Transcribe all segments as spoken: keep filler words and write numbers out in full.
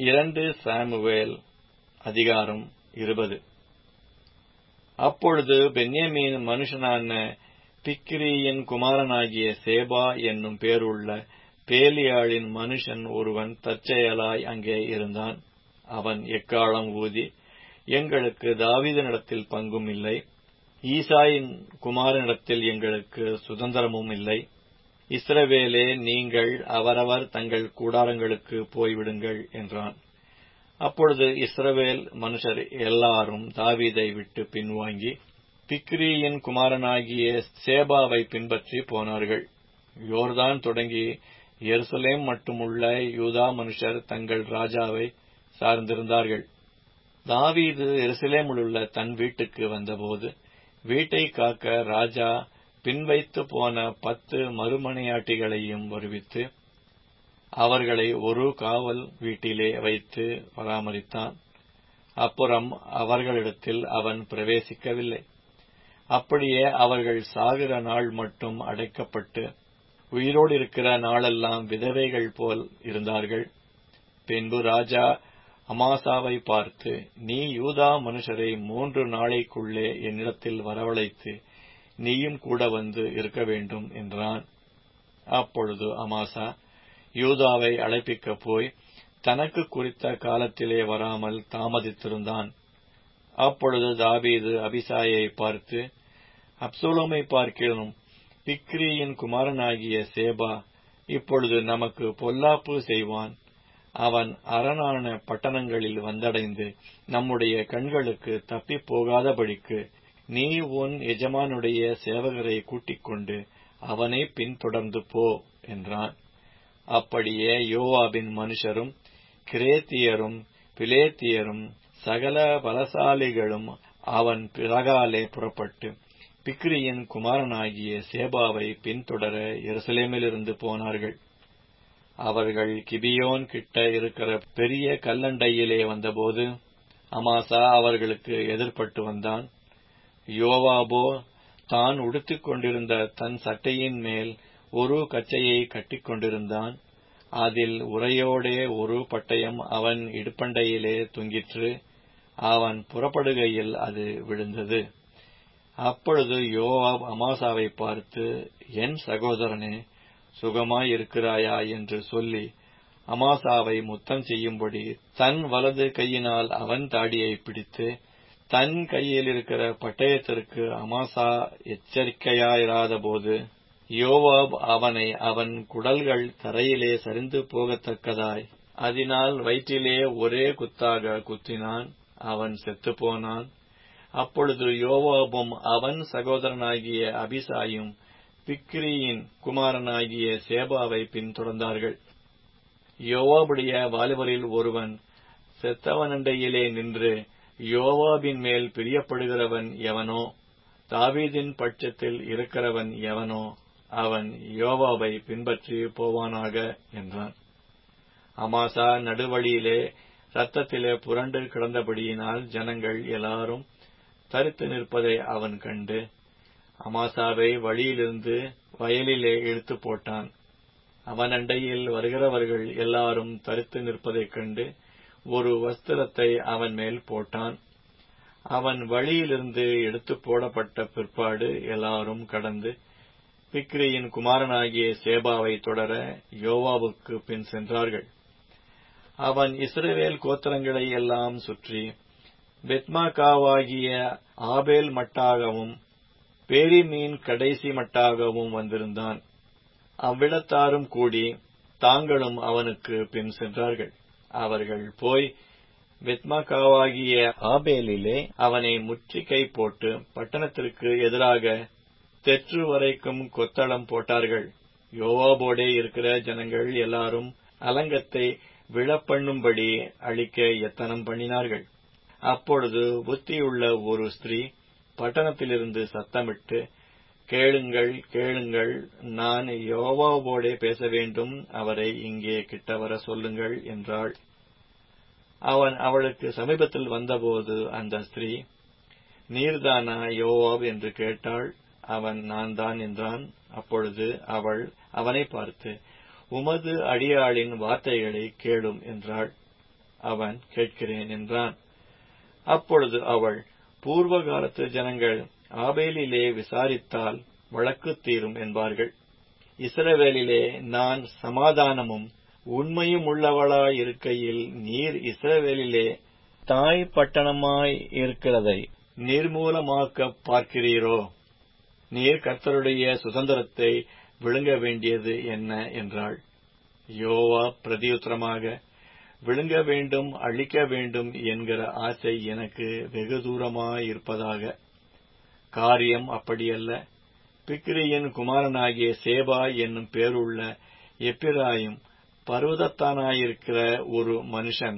இரண்டு சாமுவேல் அதிகாரம் இருபது. அப்பொழுது பென்யமீன் மனுஷனான பிக்கிரியின் குமாரனாகிய சேபா என்னும் பேருள்ள பேலியாளின் மனுஷன் ஒருவன் தற்செயலாய் அங்கே இருந்தான். அவன் எக்காளம் ஊதி, எங்களுக்கு தாவீதினிடத்தில் பங்கும் இல்லை, ஈசாயின் குமாரனிடத்தில் எங்களுக்கு சுதந்திரமும் இல்லை. இஸ்ரவேலே, நீங்கள் அவரவர் தங்கள் கூடாரங்களுக்கு போய்விடுங்கள் என்றான். அப்பொழுது இஸ்ரவேல் மனுஷர் எல்லாரும் தாவீதை விட்டு பின்வாங்கி பிக்ரியின் குமாரனாகிய சேபாவை பின்பற்றி போனார்கள். யோர்தான் தொடங்கி எருசலேம் மட்டுமுள்ள யூதா மனுஷர் தங்கள் ராஜாவை சார்ந்திருந்தார்கள். தாவீது எருசலேமிலுள்ள தன் வீட்டுக்கு வந்தபோது வீட்டை காக்க ராஜா பின்வைத்து போன பத்து மறுமனையாட்டிகளையும் வருவித்து அவர்களை ஒரு காவல் வீட்டிலே வைத்து பராமரித்தான். அப்புறம் அவர்களிடத்தில் அவன் பிரவேசிக்கவில்லை. அப்படியே அவர்கள் சாகிற நாள் மட்டும் அடைக்கப்பட்டு உயிரோடு இருக்கிற நாளெல்லாம் விதவைகள் போல் இருந்தார்கள். பின்பு ராஜா அமாசாவை பார்த்து, நீ யூதா மனுஷரை மூன்று நாளைக்குள்ளே என்னிடத்தில் வரவழைத்து நீயும் கூட வந்து இருக்க வேண்டும் என்றான். அப்பொழுது அமாசா யூதாவை அழைப்பிக்க போய் தனக்கு குறித்த காலத்திலே வராமல் தாமதித்திருந்தான். அப்பொழுது தாவீது அபிசாயை பார்த்து, அப்சலோமை பார்க்கிலும் பிக்ரியின் குமாரனாகிய சேபா இப்பொழுது நமக்கு பொல்லாப்பு செய்வான். அவன் அரணான பட்டணங்களில் வந்தடைந்து நம்முடைய கண்களுக்கு தப்பி போகாதபடிக்கு நீ உன் எஜமானுடைய சேவகரை கூட்டிக் கொண்டு அவனை பின்தொடர்ந்து போ என்றான். அப்படியே யோவாபின் மனுஷரும் கிரேத்தியரும் பிலேத்தியரும் சகல பலசாலிகளும் அவன் பிறகாலே புறப்பட்டு பிக்ரியின் குமாரனாகிய சேபாவை பின்தொடர எருசலேமிலிருந்து போனார்கள். அவர்கள் கிபியோன் கிட்ட இருக்கிற பெரிய கல்லண்டையிலே வந்தபோது அமாசா அவர்களுக்கு எதிர்பட்டு வந்தான். யோவாபோ தான் உடுத்திக் கொண்டிருந்த தன் சட்டையின் மேல் ஒரு கச்சையை கட்டிக்கொண்டிருந்தான். அதில் உரையோடே ஒரு பட்டயம் அவன் இடுப்பண்டையிலே தொங்கிற்று. அவன் புறப்படுகையில் அது விழுந்தது. அப்பொழுது யோவாப் அமாசாவை பார்த்து, என் சகோதரனே, சுகமாயிருக்கிறாயா என்று சொல்லி அமாசாவை முத்தம் செய்யும்படி தன் வலது கையினால் அவன் தாடியை பிடித்து, தன் கையில் இருக்கிற பட்டயத்திற்கு அமாசா எச்சரிக்கையாயிராத போது யோவாப் அவனை அவன் குடல்கள் தரையிலே சரிந்து போகத்தக்கதாய் அதனால் வயிற்றிலே ஒரே குத்தாக குத்தினான். அவன் செத்துப்போனான். அப்பொழுது யோவாபும் அவன் சகோதரனாகிய அபிசாயும் பிக்ரியின் குமாரனாகிய சேபாவை பின்தொடர்ந்தார்கள். யோவாபுடைய வாலிபரில் ஒருவன் செத்தவனண்டையிலே நின்று, யோவாபின் மேல் பிரியப்படுகிறவன் எவனோ, தாவீதின் பட்சத்தில் இருக்கிறவன் எவனோ, அவன் யோவாபை பின்பற்றி போவானாக என்றான். அமாசா நடுவழியிலே இரத்தத்திலே புரண்டு கிடந்தபடியினால் ஜனங்கள் எல்லாரும் தரித்து நிற்பதை அவன் கண்டு அமாசாவை வழியிலிருந்து வயலிலே இழுத்து போட்டான். அவன் அண்டையில் வருகிறவர்கள் எல்லாரும் தரித்து நிற்பதைக் கண்டு ஒரு வஸ்திரத்தை அவன் மேல் போட்டான். அவன் வழியிலிருந்து எடுத்து போடப்பட்ட பிற்பாடு எல்லாரும் கடந்து பிக்ரியின் குமாரனாகிய சேபாவை தொடர யோவாவுக்கு பின் சென்றார்கள். அவன் இஸ்ரவேல் கோத்திரங்களை எல்லாம் சுற்றி பெத்மாக்காவாகிய ஆபேல் மட்டாகவும் பேரிமீன் கடைசி மட்டாகவும் வந்திருந்தான். அவ்விடத்தாரும் கூடி தாங்களும் அவனுக்கு பின் சென்றார்கள். அவர்கள் போய் பெத்மாக்காவாகிய ஆபேலிலே அவனை முற்றுகை போட்டு பட்டணத்திற்கு எதிராக தெற்று வரைக்கும் கொத்தளம் போட்டார்கள். யோவாபோடே இருக்கிற ஜனங்கள் எல்லாரும் அலங்கத்தை விழப்பண்ணும்படி அழிக்க எத்தனம் பண்ணினார்கள். அப்பொழுது புத்தியுள்ள ஒரு ஸ்திரீ பட்டணத்திலிருந்து சத்தமிட்டு, கேளுங்கள், கேளுங்கள், நான் யோவாபோடே பேச வேண்டும், அவரை இங்கே கிட்டவர சொல்லுங்கள் என்றாள். அவன் அவளுக்கு சமீபத்தில் வந்தபோது அந்த ஸ்திரீ, நீர்தானா யோவாப் என்று கேட்டாள். அவன் நான் தான் என்றான். அப்பொழுது அவள் அவனை பார்த்து, உமது அடியாளின் வார்த்தைகளை கேளும் என்றாள். அவன் கேட்கிறேன் என்றான். அப்பொழுது அவள், பூர்வ காலத்து ஜனங்கள் ஆபேலிலே விசாரித்தால் வழக்கு தீரும் என்பார்கள். இஸ்ரவேலிலே நான் சமாதானமும் உண்மையும் உள்ளவளாய் இருக்கையில் நீர் இஸ்ரவேலிலே தாய் பட்டணமாய் இருக்கிறதை நிர்மூலமாக்க பார்க்கிறீரோ? நீர் கர்த்தருடைய சுதந்திரத்தை விழுங்க வேண்டியது என்ன என்றாள். யோவாப் பிரதியுத்தரமாக, விழுங்க வேண்டும், அழிக்க வேண்டும் என்கிற ஆசை எனக்கு வெகு தூரமாயிருப்பதாக. காரியம் அப்படியல்ல. பிக்கிரியின் குமாரனாகிய சேபா என்னும் பேருள்ள எப்பிராயும் பர்வதத்தானாயிருக்கிற ஒரு மனுஷன்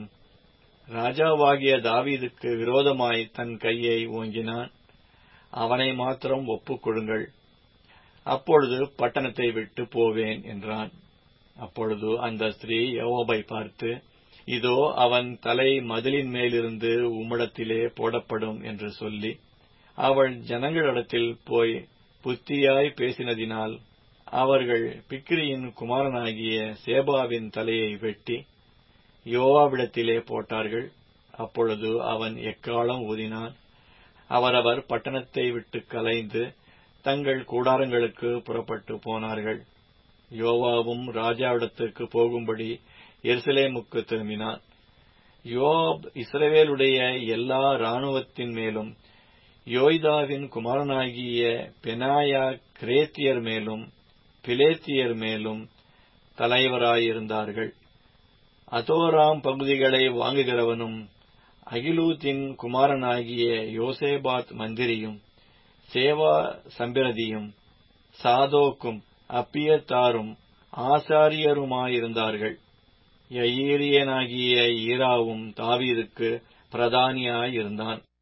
ராஜாவாகிய தாவீதுக்கு விரோதமாய் தன் கையை ஓங்கினான். அவனை மாத்திரம் ஒப்புக்கொடுங்கள், அப்பொழுது பட்டணத்தை விட்டு போவேன் என்றான். அப்பொழுது அந்த ஸ்திரீ யோவாபை பார்த்து, இதோ அவன் தலை மதிலின் மேலிருந்து உம்மிடத்திலே போடப்படும் என்று சொல்லி, அவள் ஜனங்களிடத்தில் போய் புத்தியாய் பேசினதினால் அவர்கள் பிக்கிரியின் குமாரனாகிய சேபாவின் தலையை வெட்டி யோவாபிடத்திலே போட்டார்கள். அப்பொழுது அவன் எக்காளம் ஊதினான். அவரவர் பட்டணத்தை விட்டு கலைந்து தங்கள் கூடாரங்களுக்கு புறப்பட்டு போனார்கள். யோவாபும் ராஜாவிடத்திற்கு போகும்படி எருசலேமுக்கு திரும்பினான். யோவாப் இஸ்ரவேலுடைய எல்லா இராணுவத்தின் மேலும் யோய்தாவின் குமாரனாகிய பெனாயா கிரேத்தியர் மேலும் பிலேத்தியர் மேலும் தலைவராயிருந்தார்கள். அதோராம் பகுதிகளை வாங்குகிறவனும் அகிலூத்தின் குமாரனாகிய யோசேபாத் மந்திரியும் சேவா சம்பிரதியும் சாதோக்கும் அப்பியத்தாரும் ஆசாரியருமாயிருந்தார்கள். யயீரியனாகிய ஈராவும் தாவீதுக்கு பிரதானியாயிருந்தான்.